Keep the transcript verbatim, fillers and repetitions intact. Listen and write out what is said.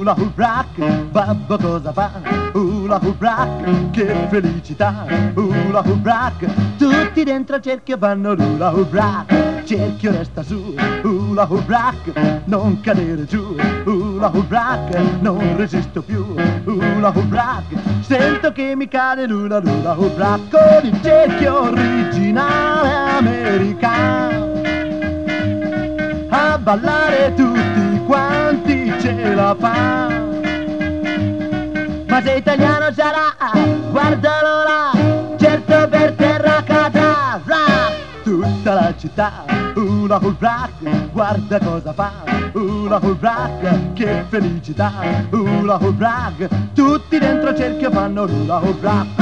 hula hoop rock, babbo cosa fa? Hula hoop rock, che felicità, hula hoop rock, tutti dentro al cerchio fanno l'hula hoop rock, cerchio resta su, hula hoop rock, non cadere giù, hula hoop rock, non resisto più, hula hoop rock, sento che mi cade l'hula hula hoop rock, con il cerchio originale americano, a ballare tutti quanti ce la fa. Ma se italiano sarà, guardalo là, certo per terra cadrà. Tutta la città, hula hoop rock, guarda cosa fa. Hula hoop rock, che felicità, hula hoop rock, tutti dentro cerchio fanno hula hoop rock.